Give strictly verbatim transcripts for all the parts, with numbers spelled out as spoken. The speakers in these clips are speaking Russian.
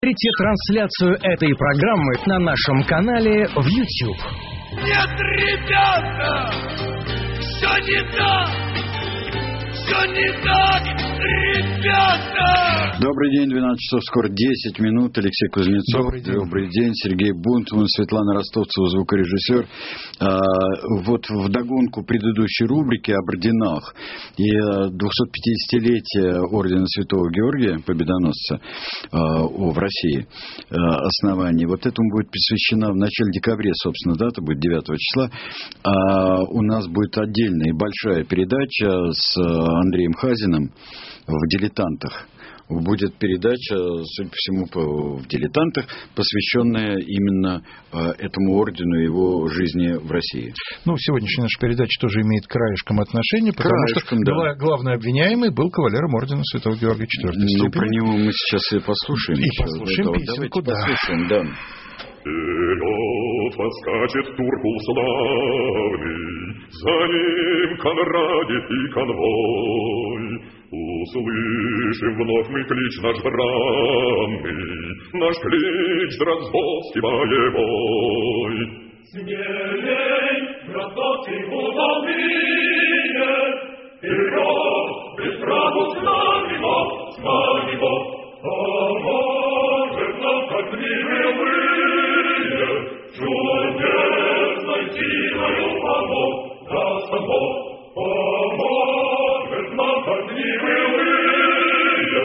Смотрите трансляцию этой программы на нашем канале в YouTube. Нет, ребята, все не так, все не так, ребята. Добрый день, двенадцать часов, скоро десять минут. Алексей Кузнецов. Добрый день. Добрый день. Сергей Бунтман, Светлана Ростовцева, звукорежиссер. А, вот вдогонку предыдущей рубрики об орденах и двухсотпятидесятилетия ордена Святого Георгия, победоносца а, в России, а, основании. Вот этому будет посвящена в начале декабря, собственно, дата будет девятого числа. А у нас будет отдельная и большая передача с Андреем Хазиным в «Дилетантах». Будет передача, судя по всему, в «Дилетантах», посвященная именно этому ордену и его жизни в России. Ну, сегодняшняя наша передача тоже имеет краешком отношения, потому краешком, что да. главный обвиняемый был кавалером ордена Святого Георгия четвёртой степени. Ну, про него мы сейчас и послушаем. И еще. послушаем да, песенку, давайте да. послушаем, да. Вперед подскачет Туркул славный, за ним конрадит и конвой. Услышим вновь мы клич наш бранный, наш клич дроздовский боевой. Смелей, дроздовский гудовые, вперед, без страху с нами Бог, с нами Бог, поможет нам, как милые, чудесной силою помог, даст нам Бог, поможет нам, как милые,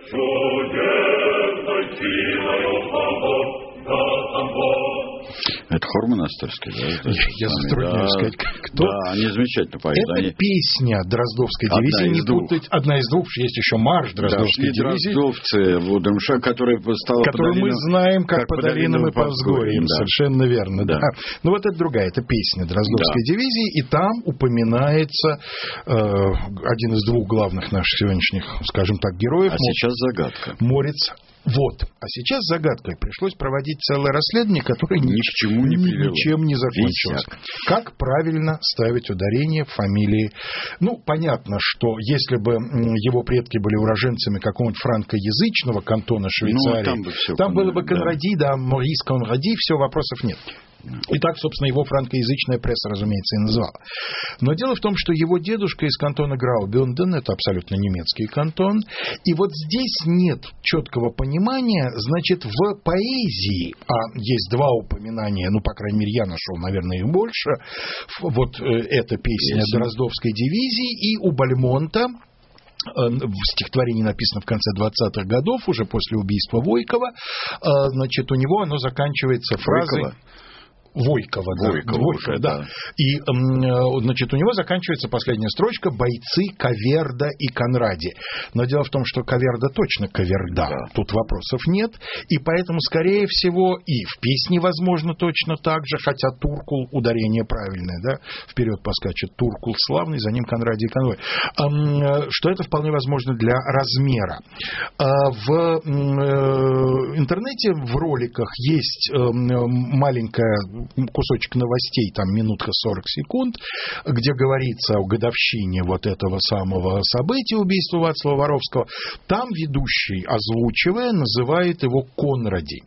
чудесной силою помог, даст нам Бог. Это хор монастырский, да? Это Я, я затрудняюсь да, сказать, кто. Да, они замечательно поют. Это они... песня Дроздовской Одна дивизии, из не двух. путать. Одна из двух, есть еще марш Дроздовской да, дивизии. Дроздовцы, Вудемша, которая стала которую мы знаем как, как по долинам и по взгорьям. Да. Совершенно верно, да. да. Ну вот это другая, это песня Дроздовской да. дивизии, и там упоминается э, один из двух главных наших сегодняшних, скажем так, героев. А сейчас загадка. Морец. Вот. А сейчас загадкой пришлось проводить целое расследование, которое ни к чему не привело. Ничем не закончилось. Висяк. Как правильно ставить ударение в фамилии? Ну, понятно, что если бы его предки были уроженцами какого-нибудь франкоязычного кантона Швейцарии, ну, там, бы все там было бы да. Конради, да, Морис Конради, все, вопросов нет. И так, собственно, его франкоязычная пресса, разумеется, и называла. Но дело в том, что его дедушка из кантона Граубюнден, это абсолютно немецкий кантон, и вот здесь нет четкого понимания, значит, в поэзии, а есть два упоминания, ну, по крайней мере, я нашел, наверное, их больше, вот эта песня Песня. Дроздовской дивизии, и у Бальмонта, в стихотворении написано в конце двадцатых годов, уже после убийства Войкова, значит, у него оно заканчивается фразой... Войкова. Войкова, да. Войкова Войкова, уже, да. да. И, значит, у него заканчивается последняя строчка «Бойцы Каверда и Конради». Но дело в том, что Каверда точно Каверда. Да. Тут вопросов нет. И поэтому, скорее всего, и в песне, возможно, точно так же, хотя Туркул, ударение правильное, да, вперед поскачет Туркул славный, за ним Конради и конвой. Что это вполне возможно для размера. В интернете, в роликах есть маленькая кусочек новостей, там минутка сорок секунд, где говорится о годовщине вот этого самого события, убийства Вацлава Воровского. Там ведущий, озвучивая, называет его Конради.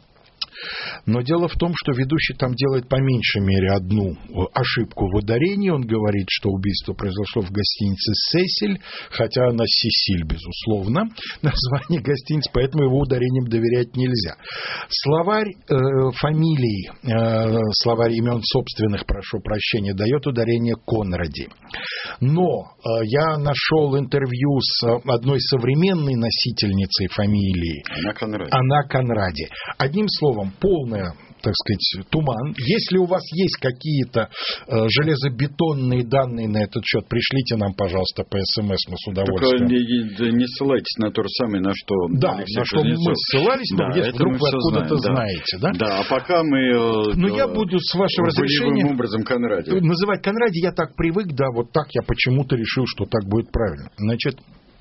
Но дело в том, что ведущий там делает по меньшей мере одну ошибку в ударении. Он говорит, что убийство произошло в гостинице «Сесиль», хотя она «Сесиль», безусловно, название гостиницы, поэтому его ударением доверять нельзя. Словарь э, фамилий, э, словарь имен собственных, прошу прощения, дает ударение Конради. Но э, я нашел интервью с одной современной носительницей фамилии. Она Конради. Она Конради. Одним словом, полная, так сказать, туман. Если у вас есть какие-то э, железобетонные данные на этот счет, пришлите нам, пожалуйста, по СМС, мы с удовольствием. Только не, не ссылайтесь на то же самое, на что да, Алексей на что Кузнецов. мы ссылались, но да, если вдруг вы откуда-то знаем, да. знаете. Да? да, а пока мы... Но я буду, с вашего разрешения, образом Конради. называть Конради, я так привык, да, вот так я почему-то решил, что так будет правильно. Значит,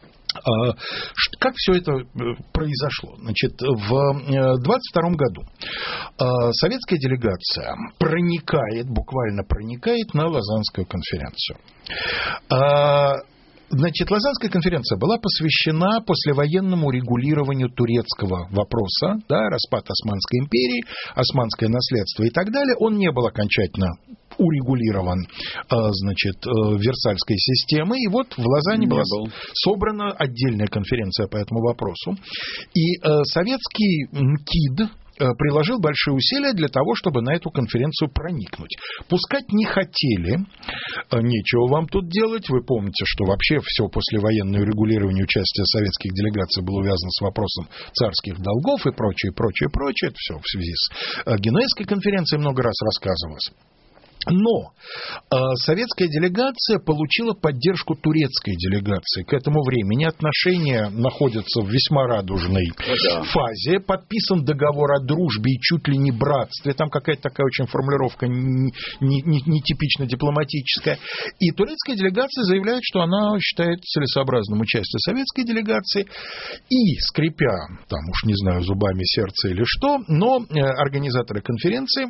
как все это произошло? Значит, в двадцать втором году советская делегация проникает, буквально проникает на Лозаннскую конференцию. Значит, Лозаннская конференция была посвящена послевоенному регулированию турецкого вопроса, да, распад Османской империи, османское наследство и так далее. Он не был окончательно урегулирован, значит, Версальской системой. И вот в Лозанне была собрана отдельная конференция по этому вопросу. И советский МКИД приложил большие усилия для того, чтобы на эту конференцию проникнуть. Пускать не хотели, нечего вам тут делать. Вы помните, что вообще все послевоенное регулирование участия советских делегаций было увязано с вопросом царских долгов и прочее, прочее, прочее. Это все в связи с Генуэзской конференцией много раз рассказывалось. Но э, советская делегация получила поддержку турецкой делегации. К этому времени отношения находятся в весьма радужной да. фазе. Подписан договор о дружбе и чуть ли не братстве. Там какая-то такая очень формулировка не, не, не типично дипломатическая. И турецкая делегация заявляет, что она считает целесообразным участие советской делегации. И, скрипя, там уж не знаю, зубами сердца или что, но э, организаторы конференции,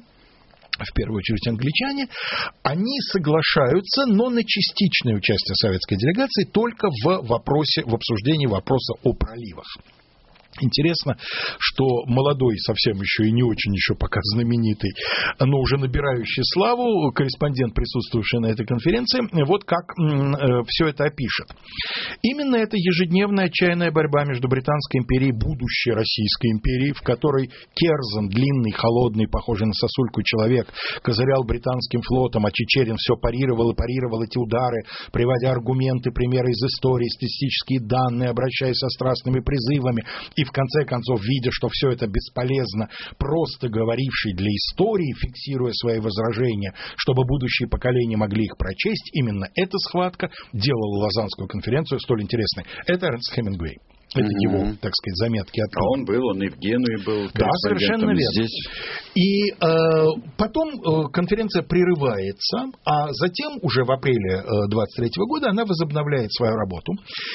в первую очередь англичане, они соглашаются, но на частичное участие советской делегации только в вопросе, в обсуждении вопроса о проливах. Интересно, что молодой, совсем еще и не очень еще пока знаменитый, но уже набирающий славу, корреспондент, присутствовавший на этой конференции, вот как э, все это опишет. Именно эта ежедневная отчаянная борьба между Британской империей и будущей Российской империей, в которой Керзен, длинный, холодный, похожий на сосульку человек, козырял британским флотом, а Чичерин все парировал и парировал эти удары, приводя аргументы, примеры из истории, статистические данные, обращаясь со страстными призывами, и в конце концов, видя, что все это бесполезно, просто говоривший для истории, фиксируя свои возражения, чтобы будущие поколения могли их прочесть, именно эта схватка делала Лозаннскую конференцию столь интересной. Это Эрнст Хемингуэй. Это mm-hmm. его, так сказать, заметки оттуда. А он был, он и в Генуе был. Да, совершенно верно. Здесь. И э, потом э, конференция прерывается, а затем уже в апреле двадцать третьего года она возобновляет свою работу.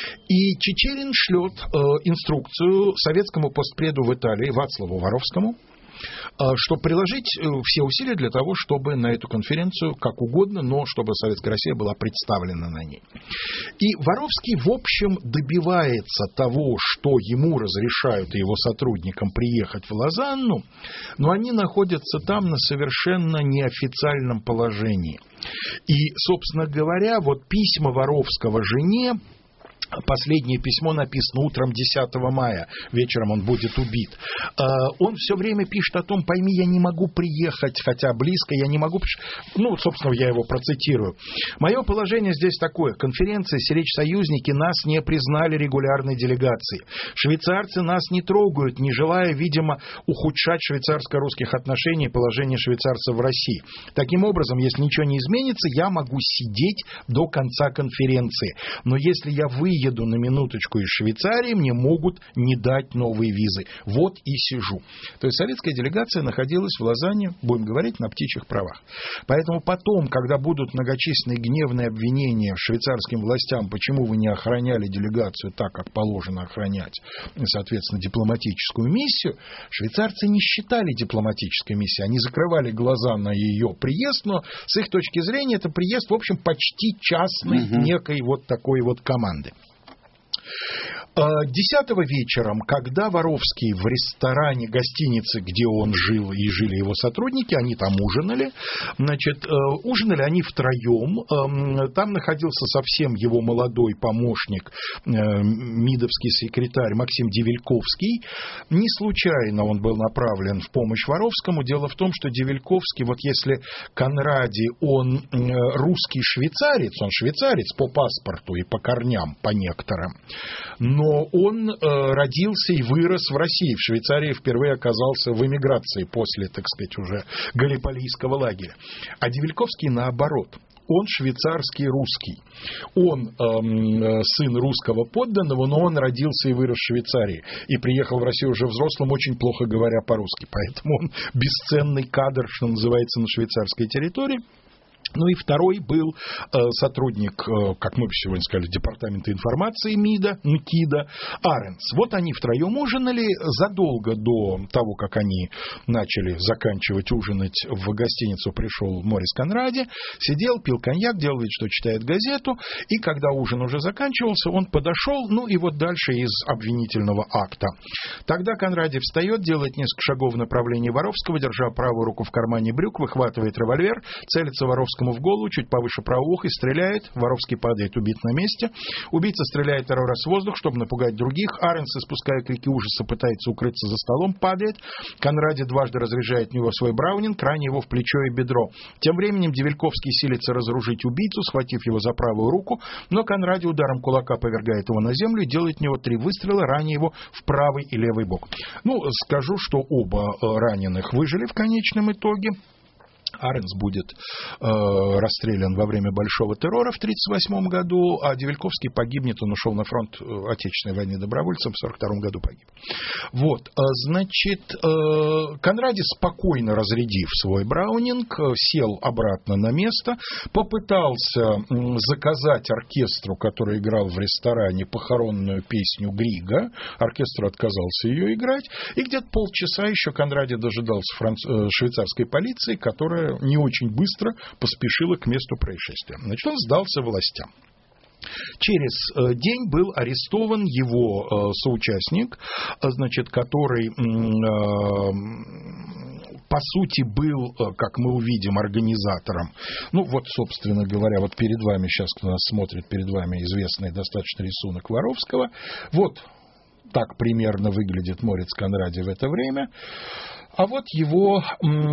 И Чичерин шлет э, инструкцию советскому постпреду в Италии Вацлаву Воровскому, чтобы приложить все усилия для того, чтобы на эту конференцию, как угодно, но чтобы Советская Россия была представлена на ней. И Воровский, в общем, добивается того, что ему разрешают и его сотрудникам приехать в Лозанну, но они находятся там на совершенно неофициальном положении. И, собственно говоря, вот письма Воровского жене, последнее письмо написано утром десятого мая, вечером он будет убит. Он все время пишет о том: пойми, я не могу приехать, хотя близко, я не могу... Ну, собственно, я его процитирую. «Мое положение здесь такое. Конференция, сиречь-союзники нас не признали регулярной делегацией. Швейцарцы нас не трогают, не желая, видимо, ухудшать швейцарско-русских отношений и положение швейцарцев в России. Таким образом, если ничего не изменится, я могу сидеть до конца конференции. Но если я выйду еду на минуточку из Швейцарии, мне могут не дать новые визы. Вот и сижу». То есть советская делегация находилась в Лозанне, будем говорить, на птичьих правах. Поэтому потом, когда будут многочисленные гневные обвинения швейцарским властям, почему вы не охраняли делегацию так, как положено охранять, соответственно, дипломатическую миссию, швейцарцы не считали дипломатической миссией. Они закрывали глаза на ее приезд, но с их точки зрения это приезд, в общем, почти частной угу. некой вот такой вот команды. Десятого вечером, когда Воровский в ресторане гостиницы, где он жил и жили его сотрудники, они там ужинали, значит, ужинали они втроем, там находился совсем его молодой помощник, мидовский секретарь Максим Девельковский. Не случайно он был направлен в помощь Воровскому. Дело в том, что Девельковский, вот если Конради, он русский швейцарец, он швейцарец по паспорту и по корням, по некоторым, но он э, родился и вырос в России. В Швейцарии впервые оказался в эмиграции после, так сказать, уже Галиполийского лагеря. А Девельковский наоборот. Он швейцарский русский. Он э, сын русского подданного, но он родился и вырос в Швейцарии. И приехал в Россию уже взрослым, очень плохо говоря по-русски. Поэтому он бесценный кадр, что называется, на швейцарской территории. Ну и второй был э, сотрудник, э, как мы сегодня сказали, Департамента информации МИДа, МКИДа, Аренс. Вот они втроем ужинали задолго до того, как они начали заканчивать ужинать. В гостиницу пришел Морис Конради, сидел, пил коньяк, делал вид, что читает газету, и когда ужин уже заканчивался, он подошел, ну и вот дальше из обвинительного акта. Тогда Конради встает, делает несколько шагов в направлении Воровского, держа правую руку в кармане брюк, выхватывает револьвер, целится Воровскому в голову, чуть повыше правого уха, и стреляет. Воровский падает, убит на месте. Убийца стреляет второй раз в воздух, чтобы напугать других. Аренс, испуская крики ужаса, пытается укрыться за столом, падает. Конради дважды разряжает в него свой браунинг, раня его в плечо и бедро. Тем временем Девельковский силится разоружить убийцу, схватив его за правую руку, но Конради ударом кулака повергает его на землю и делает в него три выстрела, раня его в правый и левый бок. Ну, скажу, что оба раненых выжили в конечном итоге. Аренс будет э, расстрелян во время Большого террора в тысяча девятьсот тридцать восьмом году, а Девельковский погибнет, он ушел на фронт Отечественной войны добровольцем, в сорок втором году погиб. Вот, значит, э, Конради, спокойно разрядив свой браунинг, сел обратно на место, попытался заказать оркестру, который играл в ресторане, похоронную песню Грига, оркестр отказался ее играть, и где-то полчаса еще Конради дожидался франц... швейцарской полиции, которая не очень быстро поспешила к месту происшествия. Значит, он сдался властям. Через день был арестован его соучастник, значит, который, по сути, был, как мы увидим, организатором. Ну, вот, собственно говоря, вот перед вами, сейчас кто нас смотрит, перед вами известный достаточно рисунок Воровского. Вот так примерно выглядит Морис Конради в это время. А вот его,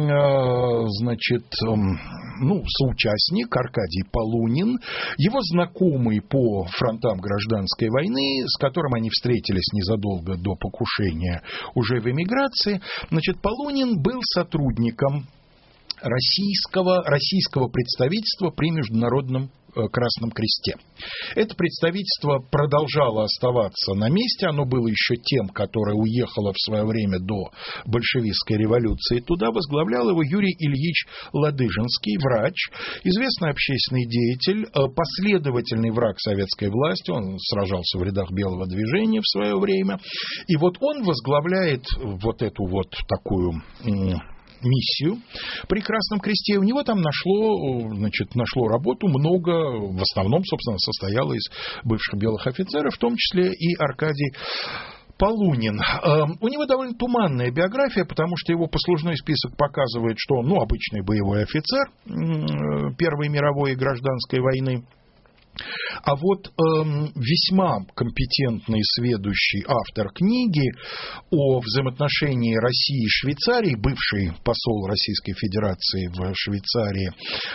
значит, ну, соучастник Аркадий Полунин, его знакомый по фронтам гражданской войны, с которым они встретились незадолго до покушения уже в эмиграции. Значит, Полунин был сотрудником российского, российского представительства при Международном Красном Кресте. Это представительство продолжало оставаться на месте, оно было еще тем, которое уехало в свое время до большевистской революции. Туда возглавлял его Юрий Ильич Ладыжинский, врач, известный общественный деятель, последовательный враг советской власти, он сражался в рядах Белого движения в свое время. И вот он возглавляет вот эту вот такую миссию при Красном Кресте. У него там нашло, значит, нашло работу много, в основном, собственно, состояло из бывших белых офицеров, в том числе и Аркадий Полунин. У него довольно туманная биография, потому что его послужной список показывает, что он, ну, обычный боевой офицер Первой мировой и гражданской войны. А вот э, весьма компетентный сведущий автор книги о взаимоотношении России и Швейцарии, бывший посол Российской Федерации в Швейцарии,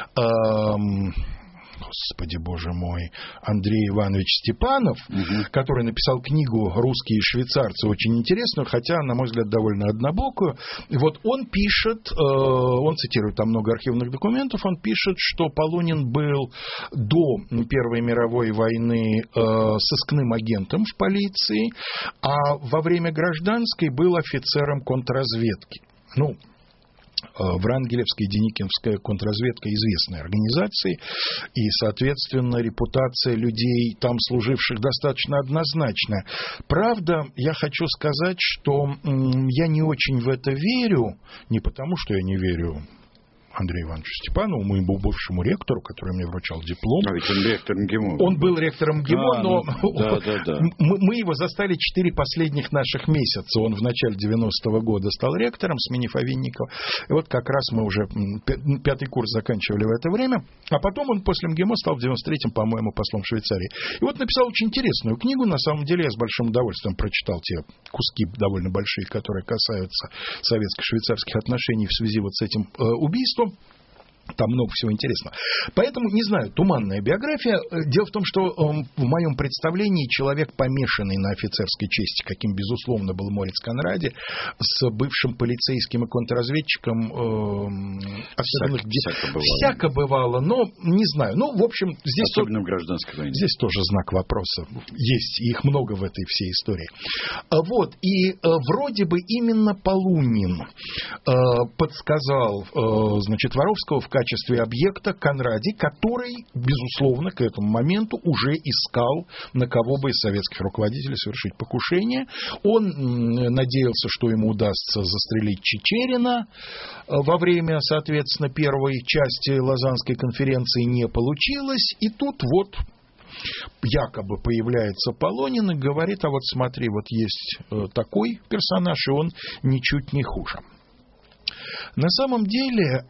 э, Господи, боже мой, Андрей Иванович Степанов, угу. который написал книгу «Русские и швейцарцы», очень интересную, хотя, на мой взгляд, довольно однобокую. И вот он пишет, он цитирует там много архивных документов, он пишет, что Полунин был до Первой мировой войны сыскным агентом в полиции, а во время гражданской был офицером контрразведки. Ну, Врангелевская и Деникинская контрразведка известные организации, и, соответственно, репутация людей, там служивших, достаточно однозначная. Правда, я хочу сказать, что я не очень в это верю, не потому, что я не верю Андрею Ивановичу Степанову, моему бывшему ректору, который мне вручал диплом. А ведь он ректор МГИМО. Он был ректором МГИМО, а, но ну, да, да, да. Мы, мы его застали четыре последних наших месяца. Он в начале девяностого года стал ректором, сменив Овинникова. И вот как раз мы уже пятый курс заканчивали в это время. А потом он после МГИМО стал в девяносто третьем, по-моему, послом в Швейцарии. И вот написал очень интересную книгу. На самом деле я с большим удовольствием прочитал те куски довольно большие, которые касаются советско-швейцарских отношений в связи вот с этим э, убийством. Там много всего интересного. Поэтому, не знаю, туманная биография. Дело в том, что э, в моем представлении человек, помешанный на офицерской чести, каким, безусловно, был Морис Конради, с бывшим полицейским и контрразведчиком э, особенных... Всяко, всяко бывало. Всяко бывало, но не знаю. Ну, в общем, здесь... Особенно в гражданской войне. Здесь тоже знак вопроса. Есть, их много в этой всей истории. Вот, и э, вроде бы именно Полунин э, подсказал, э, значит, Воровского в качестве объекта Конради, который, безусловно, к этому моменту уже искал, на кого бы из советских руководителей совершить покушение. Он надеялся, что ему удастся застрелить Чичерина. Во время, соответственно, первой части Лозаннской конференции не получилось. И тут вот якобы появляется Полонин и говорит: а вот смотри, вот есть такой персонаж, и он ничуть не хуже. На самом деле,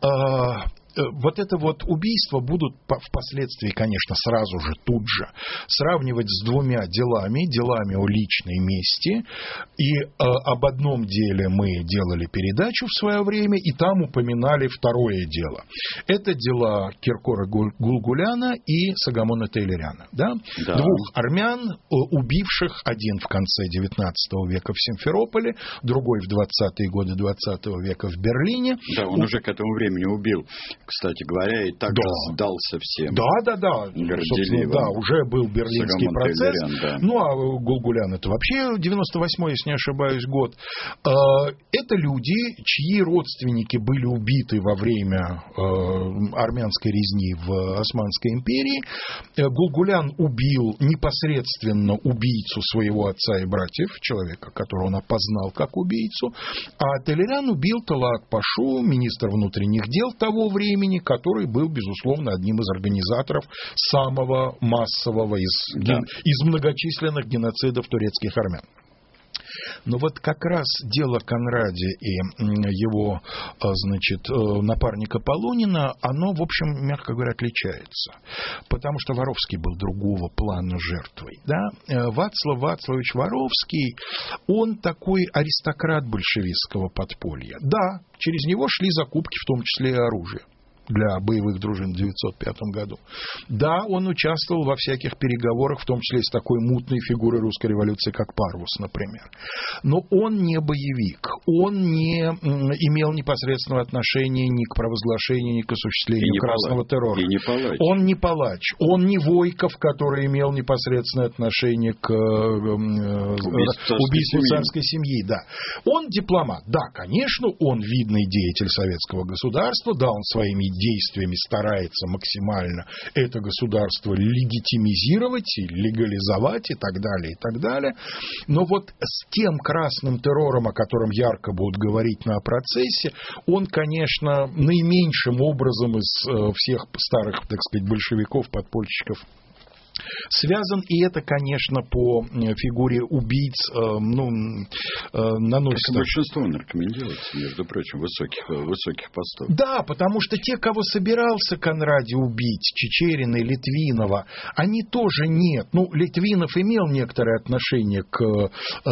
вот это вот убийство будут впоследствии, конечно, сразу же, тут же сравнивать с двумя делами, делами о личной мести. И э, об одном деле мы делали передачу в свое время, и там упоминали второе дело. Это дела Киркора Гулгуляна и Согомона Тейлеряна. Да? Да. Двух армян, убивших, один в конце девятнадцатого века в Симферополе, другой в двадцатые годы двадцатого века в Берлине. Да, он У... уже к этому времени убил, кстати говоря, и также да. сдался всем. Да, да, да. Да, уже был берлинский Согомон процесс. Тейлерян, да. Ну, а Гулгулян — это вообще девяносто восьмой, если не ошибаюсь, год. Это люди, чьи родственники были убиты во время армянской резни в Османской империи. Гулгулян убил непосредственно убийцу своего отца и братьев, человека, которого он опознал как убийцу. А Тейлерян убил Талаат Пашу, министра внутренних дел того времени, который был, безусловно, одним из организаторов самого массового из, да. ген, из многочисленных геноцидов турецких армян. Но вот как раз дело Конради и его, значит, напарника Полонина, оно, в общем, мягко говоря, отличается. Потому что Воровский был другого плана жертвой. Да? Вацлав Вацлавович Воровский, он такой аристократ большевистского подполья. Да, через него шли закупки, в том числе и оружия для боевых дружин в девятьсот пятом году. Да, он участвовал во всяких переговорах, в том числе с такой мутной фигурой русской революции, как Парвус, например. Но он не боевик, он не имел непосредственного отношения ни к провозглашению, ни к осуществлению красного палач, террора. И не палач. Он не палач, он не Войков, который имел непосредственное отношение к убийству, убийству царской семьи. Да. Он дипломат. Да, конечно, он видный деятель советского государства, да, он своими действиями старается максимально это государство легитимизировать и легализовать и так далее, и так далее. Но вот с тем красным террором, о котором ярко будут говорить на процессе, он, конечно, наименьшим образом из э, всех старых, так сказать, большевиков, подпольщиков связан, и это, конечно, по фигуре убийц э, ну, э, наносит... Как большинство наркомендируется, между прочим, высоких, высоких постов. Да, потому что те, кого собирался Конради убить, Чичерина и Литвинова, они тоже нет. Ну, Литвинов имел некоторое отношение к, э,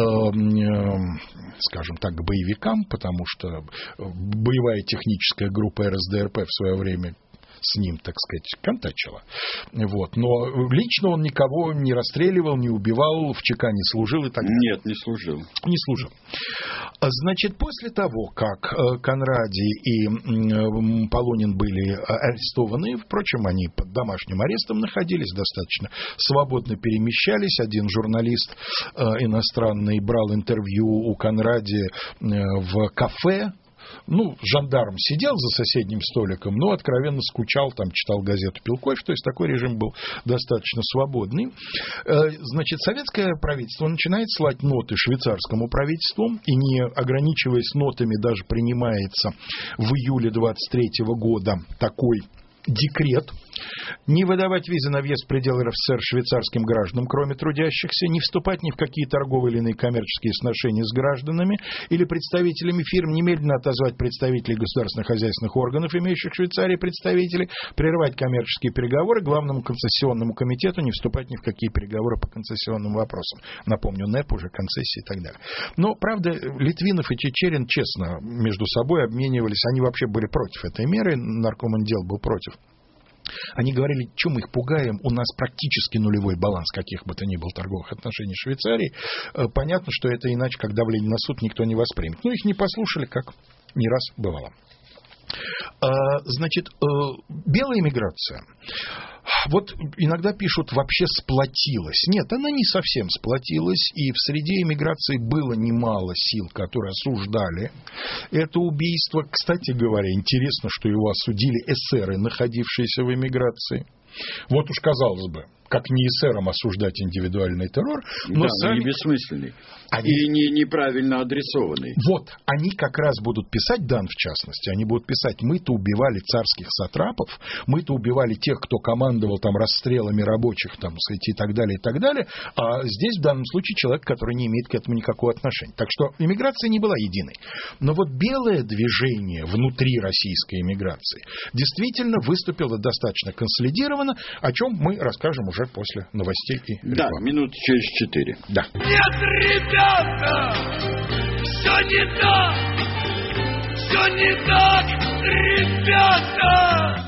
э, скажем так, к боевикам, потому что боевая техническая группа эр эс дэ эр пэ в свое время с ним, так сказать, контачила. Вот. Но лично он никого не расстреливал, не убивал, в ЧК не служил и так далее. Нет, не служил. Не служил. Значит, после того, как Конради и Полонин были арестованы, впрочем, они под домашним арестом находились, достаточно свободно перемещались. Один журналист иностранный брал интервью у Конради в кафе. Ну, жандарм сидел за соседним столиком, но откровенно скучал, там читал газету, пил кофе, то есть такой режим был достаточно свободный. Значит, советское правительство начинает слать ноты швейцарскому правительству, и не ограничиваясь нотами, даже принимается в июле двадцать третьего года такой декрет: не выдавать визы на въезд в пределы эр эф эс эс эр швейцарским гражданам, кроме трудящихся, не вступать ни в какие торговые или иные коммерческие сношения с гражданами или представителями фирм, немедленно отозвать представителей государственных хозяйственных органов, имеющих в Швейцарии представителей, прервать коммерческие переговоры, главному концессионному комитету не вступать ни в какие переговоры по концессионным вопросам. Напомню, НЭП уже, концессии и так далее. Но, правда, Литвинов и Чичерин честно между собой обменивались, они вообще были против этой меры, наркомандел был против. Они говорили, что мы их пугаем, у нас практически нулевой баланс каких бы то ни было торговых отношений с Швейцарией. Понятно, что это иначе, как давление на суд, никто не воспримет. Но их не послушали, как не раз бывало. Значит, белая эмиграция. Вот иногда пишут, вообще сплотилась. Нет, она не совсем сплотилась, и в среде эмиграции было немало сил, которые осуждали это убийство. Кстати говоря, интересно, что его осудили эсеры, находившиеся в эмиграции. Вот уж казалось бы, как не эсерам осуждать индивидуальный террор, но да, сами... не бессмысленный. Они... И не, неправильно адресованный. Вот, они как раз будут писать, Дан в частности, они будут писать, мы-то убивали царских сатрапов, мы-то убивали тех, кто командовал там расстрелами рабочих, там, сказать, и так далее, и так далее, а здесь в данном случае человек, который не имеет к этому никакого отношения. Так что иммиграция не была единой. Но вот белое движение внутри российской иммиграции действительно выступило достаточно консолидированно, о чем мы расскажем уже после новостей и рекламы. Да, минут через четыре. Да. Нет, ребята, все не так, все не так, ребята.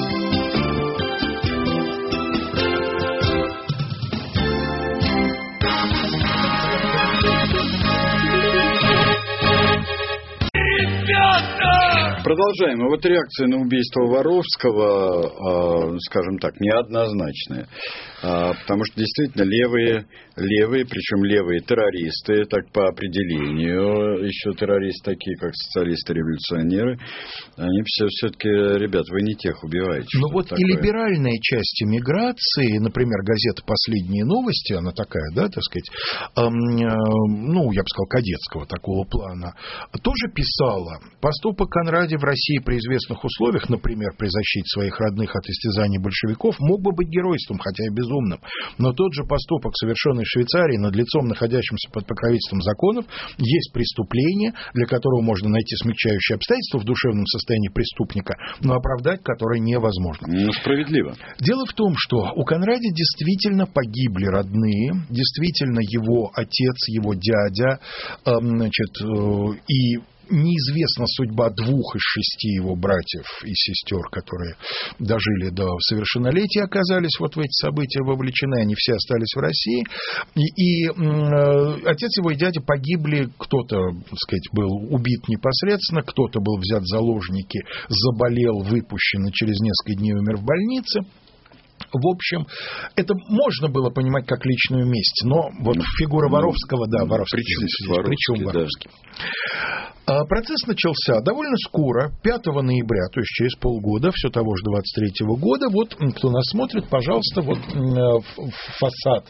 Продолжаем. И вот реакция на убийство Воровского, скажем так, неоднозначная. Потому что действительно левые, левые, причем левые террористы, так по определению, еще террористы такие, как социалисты-революционеры, они все все-таки, ребят, вы не тех убиваете. Ну вот такое. И либеральная часть эмиграции, например, газета «Последние новости», она такая, да, так сказать, эм, э, ну, я бы сказал, кадетского такого плана, тоже писала, поступок Конради в России при известных условиях, например, при защите своих родных от истязаний большевиков, мог бы быть геройством, хотя и безумным. Но тот же поступок, совершенный в Швейцарии над лицом, находящимся под покровительством законов, есть преступление, для которого можно найти смягчающие обстоятельства в душевном состоянии преступника, но оправдать которое невозможно. Ну, справедливо. Дело в том, что у Конради действительно погибли родные, действительно его отец, его дядя, э, значит, э, и неизвестна судьба двух из шести его братьев и сестер, которые дожили до совершеннолетия, оказались вот в эти события вовлечены, они все остались в России. И, и э, отец его и дядя погибли, кто-то, так сказать, был убит непосредственно, кто-то был взят в заложники, заболел, выпущен и через несколько дней умер в больнице. В общем, это можно было понимать как личную месть, но вот фигура Воровского, да, Воровский, причем Воровский. Да. Процесс начался довольно скоро, пятого ноября, то есть через полгода, все того же двадцать третьего года. Вот, кто нас смотрит, пожалуйста, вот фасад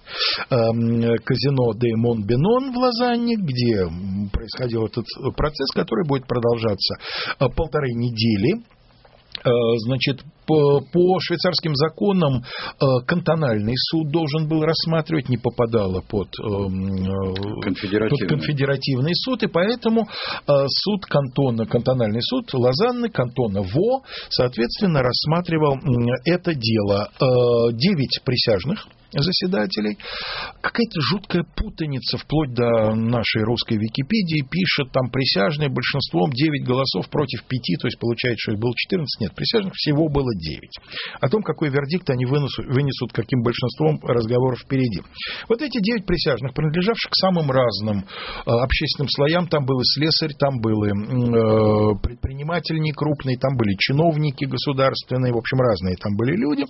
казино де Монбенон в Лозанне, где происходил этот процесс, который будет продолжаться полторы недели. Значит, по, по швейцарским законам кантональный суд должен был рассматривать, не попадало под, конфедеративный. под конфедеративный суд, и поэтому суд кантона, кантональный суд Лозанны, кантона Во, соответственно, рассматривал это дело. Девять присяжных заседателей. Какая-то жуткая путаница, вплоть до нашей русской Википедии, пишет там присяжные большинством девять голосов против пяти, то есть получается, что их было четырнадцать, нет, присяжных всего было девять. О том, какой вердикт они вынесут, вынесут, каким большинством, разговоров впереди. Вот эти девять присяжных, принадлежавших к самым разным э, общественным слоям, там был и слесарь, там был и э, предприниматель некрупный, там были чиновники государственные, в общем, разные там были люди.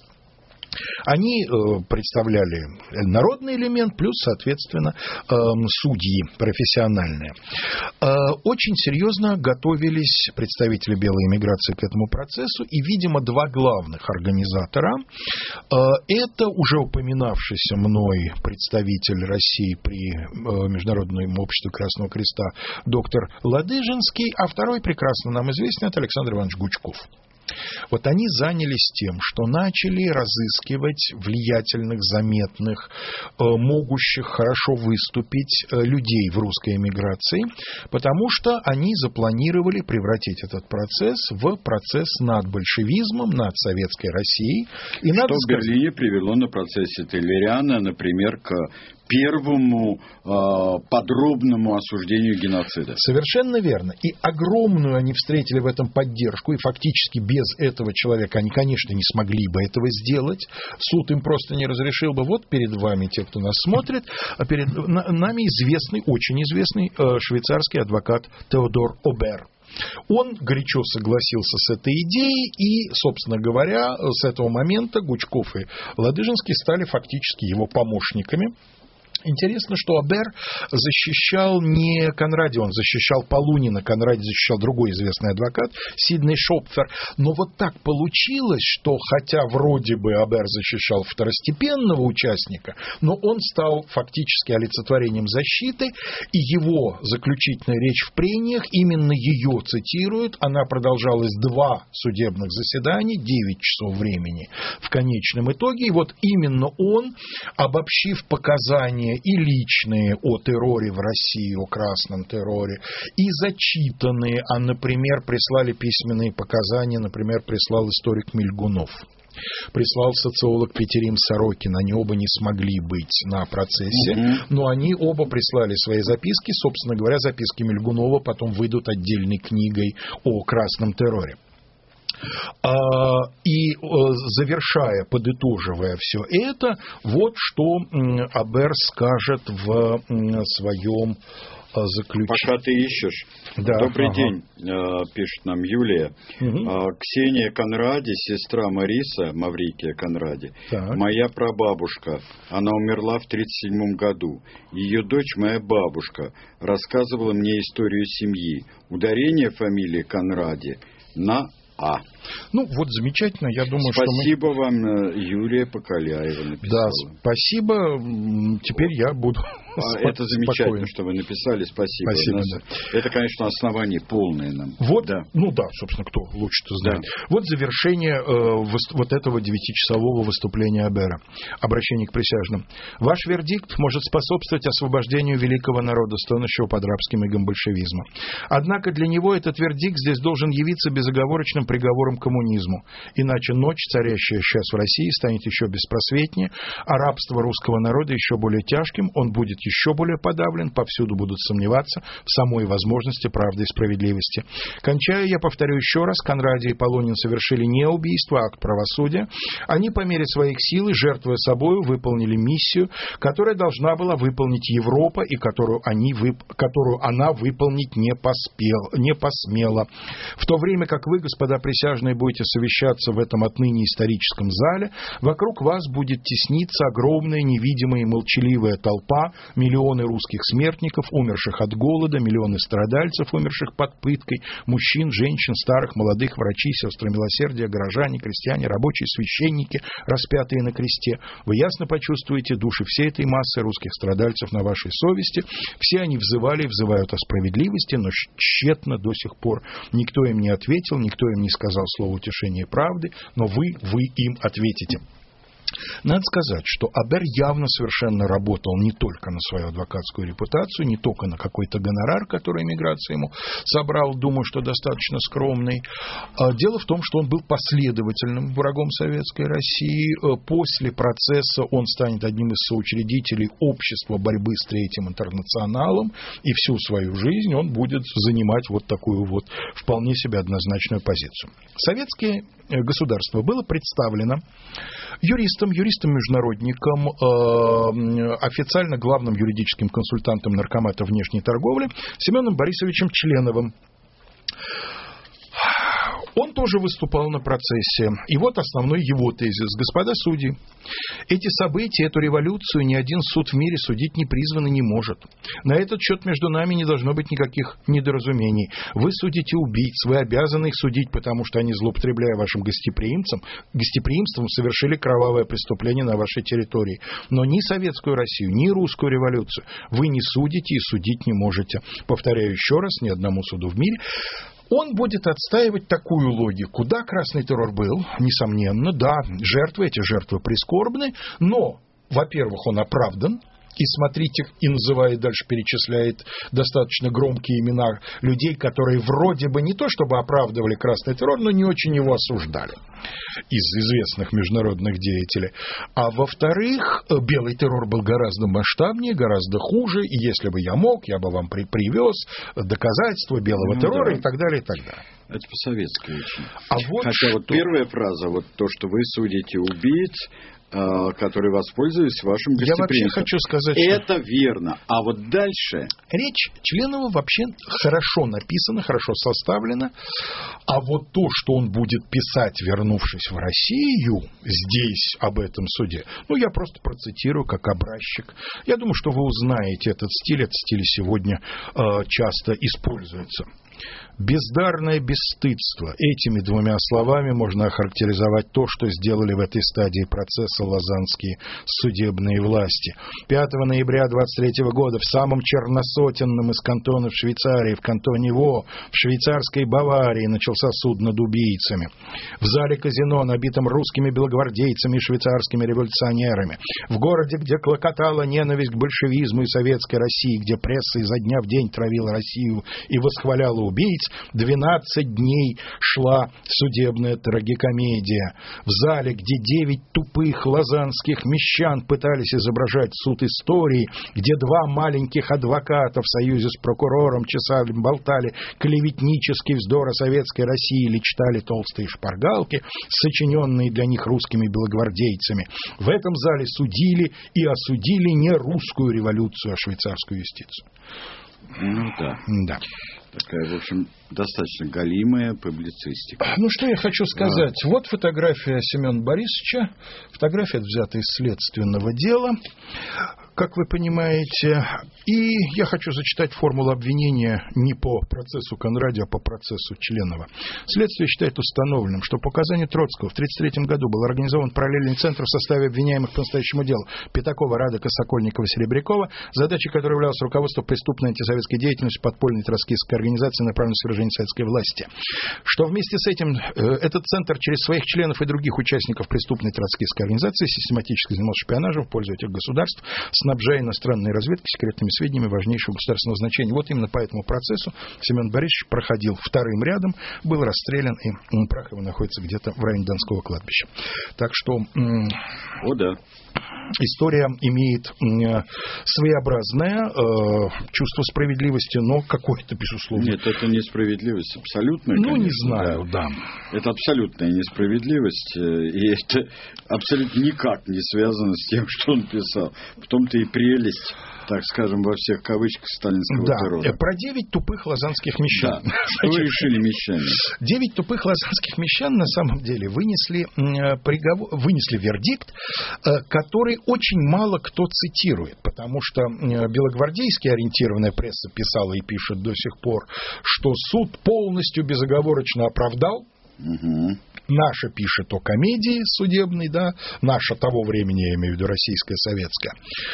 Они э, представляли народный элемент, плюс, соответственно, э, судьи профессиональные. Э, очень серьезно готовились представители белой эмиграции к этому процессу, и, видимо, два главных организатора э, это уже упоминавшийся мной представитель России при э, Международном обществе Красного Креста доктор Ладыжинский, а второй прекрасно нам известный, это Александр Иванович Гучков. Вот они занялись тем, что начали разыскивать влиятельных, заметных, могущих хорошо выступить людей в русской эмиграции, потому что они запланировали превратить этот процесс в процесс над большевизмом, над советской Россией. И что надо в сказать... Берлине привело на процессе Теллериана, например, к первому э, подробному осуждению геноцида. Совершенно верно. И огромную они встретили в этом поддержку, и фактически без этого человека они, конечно, не смогли бы этого сделать. Суд им просто не разрешил бы. Вот перед вами, те, кто нас смотрит, а перед нами известный, очень известный э, швейцарский адвокат Теодор Обер. Он горячо согласился с этой идеей, и, собственно говоря, с этого момента Гучков и Ладыжинский стали фактически его помощниками. Интересно, что Абер защищал не Конради, он защищал Полунина, Конради защищал другой известный адвокат, Сидней Шопфер. Но вот так получилось, что хотя вроде бы Абер защищал второстепенного участника, но он стал фактически олицетворением защиты, и его заключительная речь в прениях, именно ее цитируют, она продолжалась два судебных заседания, девять часов времени в конечном итоге, и вот именно он, обобщив показания и личные о терроре в России, о красном терроре, и зачитанные, а, например, прислали письменные показания, например, прислал историк Мильгунов, прислал социолог Петерим Сорокин, они оба не смогли быть на процессе, угу. но они оба прислали свои записки, собственно говоря, записки Мильгунова потом выйдут отдельной книгой о красном терроре. И завершая, подытоживая все это, вот что Абер скажет в своем заключении. Пока ты ищешь. Да, Добрый ага. день, пишет нам Юлия. Угу. Ксения Конради, сестра Мариса, Маврикия Конради, так. моя прабабушка. Она умерла в тридцать седьмом году. Ее дочь, моя бабушка, рассказывала мне историю семьи. Ударение фамилии Конради на А. Ну, вот замечательно, я думаю, спасибо что мы... вам, Юлия Поколяева написала. Да, спасибо, теперь я буду... А это замечательно, что вы написали, спасибо. Спасибо, нас... да. Это, конечно, основание полное нам. Вот, да. Ну да, собственно, кто лучше-то знает. Да. Вот завершение э, вос... вот этого девятичасового выступления Абера. Обращение к присяжным. Ваш вердикт может способствовать освобождению великого народа, стонущего под рабским игом большевизма. Однако для него этот вердикт здесь должен явиться безоговорочным приговором к коммунизму. Иначе ночь, царящая сейчас в России, станет еще беспросветнее, а рабство русского народа еще более тяжким, он будет еще более подавлен, повсюду будут сомневаться в самой возможности правды и справедливости. Кончая, я повторю еще раз, Конради и Полунин совершили не убийство, а акт правосудия. Они по мере своих сил и жертвуя собою выполнили миссию, которая должна была выполнить Европа и которую, они, которую она выполнить не, поспел, не посмела. В то время как вы, господа присяжные, будете совещаться в этом отныне историческом зале, вокруг вас будет тесниться огромная невидимая и молчаливая толпа, миллионы русских смертников, умерших от голода, миллионы страдальцев, умерших под пыткой, мужчин, женщин, старых, молодых, врачи, сестры милосердия, горожане, крестьяне, рабочие, священники, распятые на кресте. Вы ясно почувствуете души всей этой массы русских страдальцев на вашей совести. Все они взывали и взывают о справедливости, но тщетно до сих пор. Никто им не ответил, никто им не сказал слово утешения и правды, но вы, вы им ответите. Надо сказать, что Абер явно совершенно работал не только на свою адвокатскую репутацию, не только на какой-то гонорар, который эмиграция ему собрал, думаю, что достаточно скромный. Дело в том, что он был последовательным врагом Советской России. После процесса он станет одним из соучредителей общества борьбы с Третьим интернационалом, и всю свою жизнь он будет занимать вот такую вот вполне себе однозначную позицию. Советское государство было представлено юристом, юристом-международником, э, официально главным юридическим консультантом Наркомата внешней торговли Семеном Борисовичем Членовым. Он тоже выступал на процессе. И вот основной его тезис. Господа судьи, эти события, эту революцию ни один суд в мире судить не призван и не может. На этот счет между нами не должно быть никаких недоразумений. Вы судите убийц, вы обязаны их судить, потому что они, злоупотребляя вашим гостеприимством, гостеприимством, совершили кровавое преступление на вашей территории. Но ни советскую Россию, ни русскую революцию вы не судите и судить не можете. Повторяю еще раз, ни одному суду в мире. Он будет отстаивать такую логику. Да, красный террор был, несомненно, да, жертвы, эти жертвы прискорбны, но, во-первых, он оправдан. И смотрите, и называет, дальше перечисляет достаточно громкие имена людей, которые вроде бы не то чтобы оправдывали красный террор, но не очень его осуждали из известных международных деятелей. А во-вторых, белый террор был гораздо масштабнее, гораздо хуже, и если бы я мог, я бы вам при- привез доказательства белого ну, террора да. и так далее, и так далее. Это по-советски очень. А вот Хотя что... вот первая фраза, вот то, что вы судите убийц, которые воспользовались вашим гостеприимством. Я вообще хочу сказать, это что... верно. А вот дальше... Речь Членова вообще хорошо написана, хорошо составлена. А вот то, что он будет писать, вернувшись в Россию, здесь, об этом суде, ну, я просто процитирую как образчик. Я думаю, что вы узнаете этот стиль. Этот стиль сегодня э, часто используется. Бездарное бесстыдство. Этими двумя словами можно охарактеризовать то, что сделали в этой стадии процесса лозаннские судебные власти. пятого ноября двадцать третьего года в самом черносотенном из кантонов Швейцарии, в кантоне Во, в швейцарской Баварии, начался суд над убийцами. В зале казино, набитом русскими белогвардейцами и швейцарскими революционерами. В городе, где клокотала ненависть к большевизму и советской России, где пресса изо дня в день травила Россию и восхваляла убийц, двенадцать дней шла судебная трагикомедия. В зале, где девять тупых лозаннских мещан пытались изображать суд истории, где два маленьких адвоката в союзе с прокурором чесали, болтали клеветнический вздор о советской России или читали толстые шпаргалки, сочиненные для них русскими белогвардейцами. В этом зале судили и осудили не русскую революцию, а швейцарскую юстицию. Ну да. Да. Такая, в общем, достаточно галимая публицистика. Ну, что я хочу сказать. Да. Вот фотография Семена Борисовича. Фотография взята из следственного дела, как вы понимаете. И я хочу зачитать формулу обвинения не по процессу Конради, а по процессу Членова. Следствие считает установленным, что по указанию Троцкого в тысяча девятьсот тридцать третьем году был организован параллельный центр в составе обвиняемых по настоящему делу Пятакова, Радека, Сокольникова, Серебрякова, задачей которой являлось руководство преступной антисоветской деятельностью подпольной троцкистской организации, направленной на свержение советской власти. Что вместе с этим э, этот центр через своих членов и других участников преступной троцкистской организации систематически занимался шпионажем в пользу этих государств, снабжая иностранные разведки секретными сведениями важнейшего государственного значения. Вот именно по этому процессу Семен Борисович проходил вторым рядом, был расстрелян, и прах его находится где-то в районе Донского кладбища. Так что... М- О, да. История имеет э, своеобразное э, чувство справедливости, но какое-то, безусловно. Нет, это несправедливость абсолютная. Ну, конечно, не знаю, да. да. Это абсолютная несправедливость, и это абсолютно никак не связано с тем, что он писал. В том-то и прелесть, так скажем, во всех кавычках сталинского да, террора. Про девять тупых лозаннских мещан. Да. Что вы решили мещане? Девять тупых лозанских мещан на самом деле вынесли, приговор, вынесли вердикт, который очень мало кто цитирует, потому что белогвардейски ориентированная пресса писала и пишет до сих пор, что суд полностью безоговорочно оправдал. Угу. Наша пишет о комедии судебной, да, наша того времени, я имею в виду российская, советская,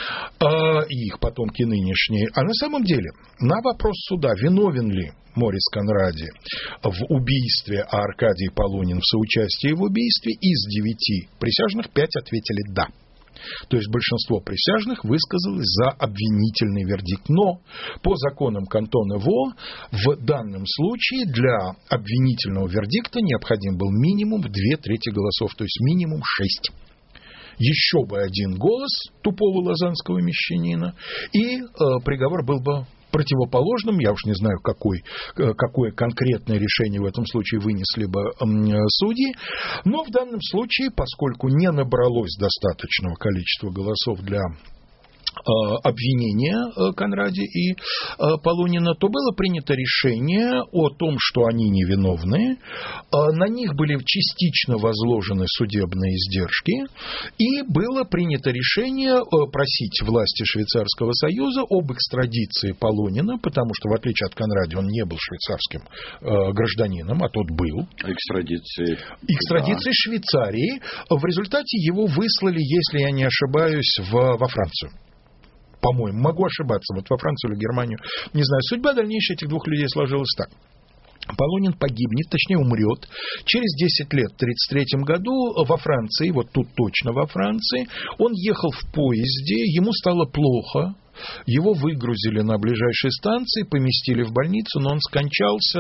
э, и их потомки нынешние. А на самом деле, на вопрос суда, виновен ли Морис Конради в убийстве, а Аркадий Полунин в соучастии в убийстве, из девяти присяжных пять ответили «да». То есть большинство присяжных высказалось за обвинительный вердикт. Но по законам кантона Во в данном случае для обвинительного вердикта необходим был минимум две трети голосов, то есть минимум шесть. Еще бы один голос тупого лозанского мещанина, и э, приговор был бы противоположным, я уж не знаю, какой, какое конкретное решение в этом случае вынесли бы судьи, но в данном случае, поскольку не набралось достаточного количества голосов для обвинения Конради и Полунина, то было принято решение о том, что они невиновны, на них были частично возложены судебные издержки, и было принято решение просить власти Швейцарского союза об экстрадиции Полунина, потому что, в отличие от Конради, он не был швейцарским гражданином, а тот был. Экстрадиции. Экстрадиции да. Швейцарии. В результате его выслали, если я не ошибаюсь, в, во Францию. По-моему, могу ошибаться, вот во Францию или Германию, не знаю. Судьба дальнейшая этих двух людей сложилась так. Полунин погибнет, точнее умрет через десять лет, в тысяча девятьсот тридцать третьем году во Франции, вот тут точно во Франции, он ехал в поезде, ему стало плохо, его выгрузили на ближайшей станции, поместили в больницу, но он скончался,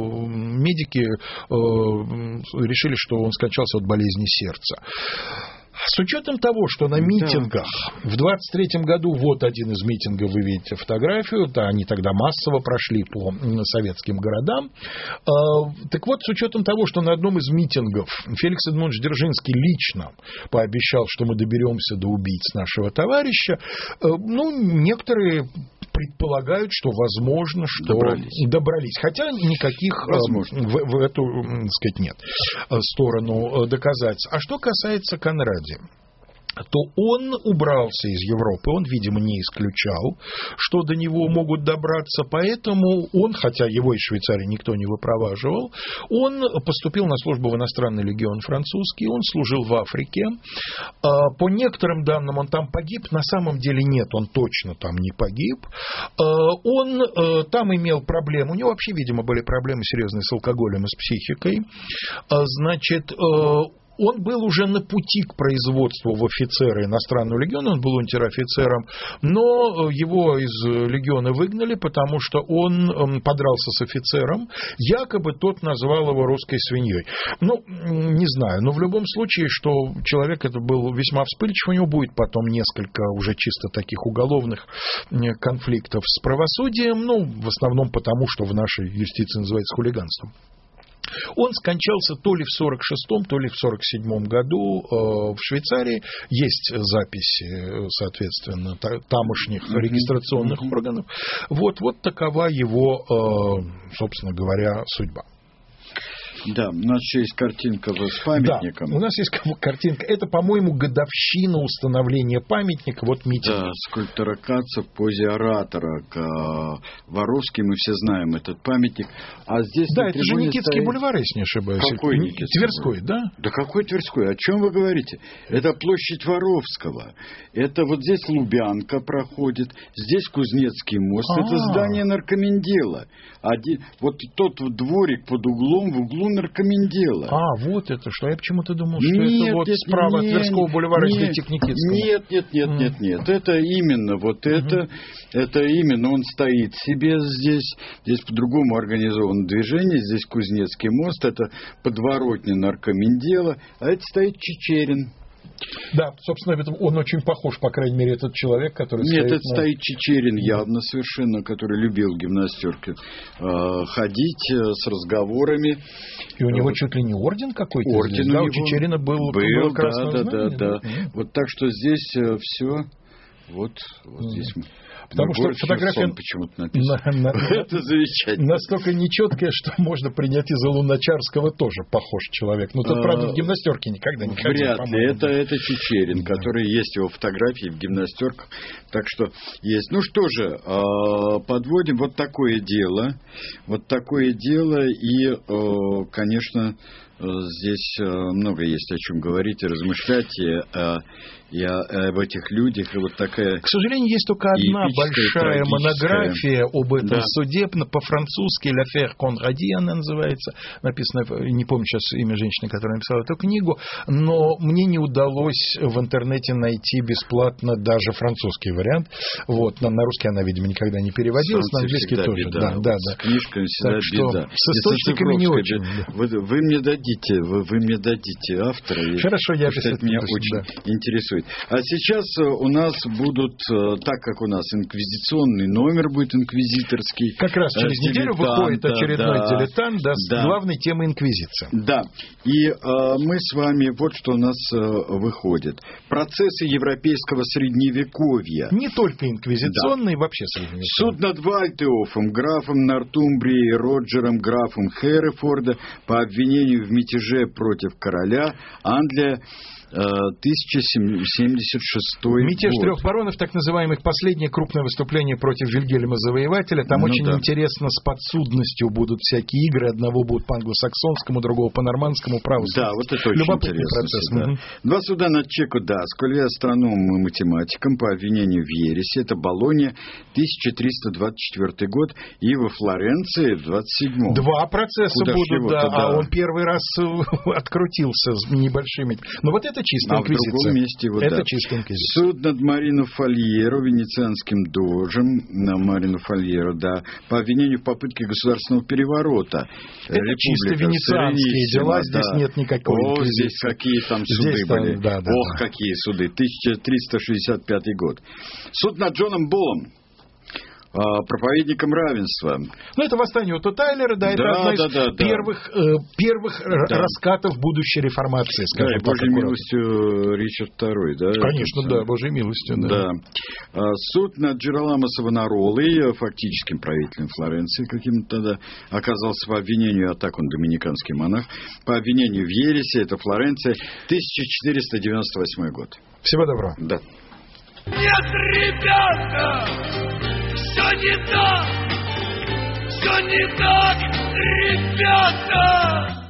медики решили, что он скончался от болезни сердца. С учетом того, что на митингах да. в двадцать третьем году, вот один из митингов, вы видите фотографию, да, они тогда массово прошли по советским городам. Так вот, с учетом того, что на одном из митингов Феликс Эдмундович Дзержинский лично пообещал, что мы доберемся до убийц нашего товарища, ну, некоторые предполагают, что возможно, что добрались. добрались. Хотя никаких в, в эту, так сказать, нет, сторону доказательств. А что касается Конради, то он убрался из Европы, он, видимо, не исключал, что до него могут добраться, поэтому он, хотя его из Швейцарии никто не выпроваживал, он поступил на службу в иностранный легион французский, он служил в Африке. По некоторым данным он там погиб, на самом деле нет, он точно там не погиб. Он там имел проблемы, у него вообще, видимо, были проблемы серьезные с алкоголем и с психикой. Значит, он был уже на пути к производству в офицеры иностранного легиона, он был унтер-офицером, но его из легиона выгнали, потому что он подрался с офицером, якобы тот назвал его русской свиньей. Ну, не знаю, но в любом случае, что человек это был весьма вспыльчив, у него будет потом несколько уже чисто таких уголовных конфликтов с правосудием, ну, в основном потому, что в нашей юстиции называется хулиганством. Он скончался то ли в сорок шестом, то ли в сорок седьмом году в Швейцарии. Есть записи, соответственно, тамошних регистрационных органов. Вот, вот такова его, собственно говоря, судьба. Да, у нас еще есть картинка с памятником. Да, у нас есть картинка. Это, по-моему, годовщина установления памятника. Вот митинг. Да, скульптора Каца в позе оратора к Воровски. Мы все знаем этот памятник. А здесь да, это же Никитский стоит... бульвар, если не ошибаюсь. Какой Никитский? Тверской, да? Да какой Тверской? О чем вы говорите? Это площадь Воровского. Это вот здесь Лубянка проходит. Здесь Кузнецкий мост. А-а-а. Это здание наркомендела. Один... Вот тот дворик под углом, в углу наркомендела. А, вот это что. Я почему-то думал, что нет, это вот нет, справа нет, от Тверского бульвара, если идти к Никитскому. Нет, нет, нет, mm. нет, нет. Это именно вот mm-hmm. это, это именно он стоит себе здесь. Здесь по-другому организовано движение. Здесь Кузнецкий мост, это подворотня наркомендела, а это стоит Чичерин. Да, собственно, он очень похож, по крайней мере, этот человек, который Нет, стоит... это на... стоит Чичерин явно совершенно, который любил гимнастерки э, ходить э, с разговорами. И у него вот. Чуть ли не орден какой-то? Орден здесь, у да, него у Чичерина был, был, был да, да, да, да, да. Mm-hmm. Вот так что здесь э, все, вот, вот mm-hmm. здесь мы. Потому что фотография почему-то написано. На, на, это замечательно. Настолько нечеткая, что можно принять из-за Луначарского тоже похож человек. Но тот, а, правда, в гимнастерке никогда не ходил. Вряд ли. Это, это Чичерин, да. который есть его фотографии в гимнастерках. Так что есть. Ну что же, подводим вот такое дело. Вот такое дело. И, конечно, здесь много есть о чем говорить и размышлять. И, и об этих людях. И вот такая... К сожалению, есть только одна большая монография об этом да. суде, по-французски «L'affaire Conradi» она называется, написано, не помню сейчас имя женщины, которая написала эту книгу, но мне не удалось в интернете найти бесплатно даже французский вариант. Вот, на, на русский она, видимо, никогда не переводилась, на английский тоже. Беда. Да, да, да. С книжками всегда так что беда. С источниками не очень. Да. Вы, вы мне дадите, вы, вы мне дадите автора. Хорошо, я это меня очень да. интересует. А сейчас у нас будут, так как у нас инквизиционный номер будет инквизиторский. Как раз через неделю выходит очередной да, дилетант да, с да. главной темой инквизиции. Да. И э, мы с вами, вот что у нас э, выходит. Процессы европейского средневековья. Не только инквизиционные, да. вообще средневековье. Суд над Вальтеофом, графом Нортумбрии, Роджером, графом Херефорда по обвинению в мятеже против короля Англия. тысяча семьдесят шестой Мятеж год. трех баронов, так называемых, последнее крупное выступление против Вильгельма Завоевателя. Там ну, очень да. интересно, с подсудностью будут всякие игры. Одного будут по англосаксонскому, другого по нормандскому праву. Да, вот это очень любопытный интересно. Процесс. Да. Угу. Два суда над Чеко Даскаль, астрономом и математиком по обвинению в ереси. Это Болонья, тысяча триста двадцать четвёртый год, и во Флоренции в двадцать седьмом. Два процесса Куда будут, да, да, а он первый раз открутился с небольшими. Но вот это Это чистая А в инквизиция. другом месте, вот, это да. чистая инквизиция. Суд над Марино Фольеро, венецианским дожем, на Марино Фольеро, да, по обвинению в попытке государственного переворота. Это Република чисто венецианские дела, Серениссима, здесь да. нет никакой О, инквизиции. здесь какие там суды Здесь, были. да, да, Ох, да. какие суды. тысяча триста шестьдесят пятый год. Суд над Джоном Боллом, проповедником равенства. Ну, это «Восстание Отто Тайлера», да, это Да, одна из да, да, да. первых, э, первых Да. раскатов будущей реформации, Да, скажем и так. Божьей аккуратно. милостью Ричард второй, да? Конечно, Это да, Божьей милостью, да. Да. А, Суд над Джероламо Савонаролой, фактическим правителем Флоренции, каким-то тогда оказался по обвинению, а так он доминиканский монах, по обвинению в ереси, это Флоренция, тысяча четыреста девяносто восьмой год. Всего доброго. Да. Нет, ребята, все не так, все не так, ребята.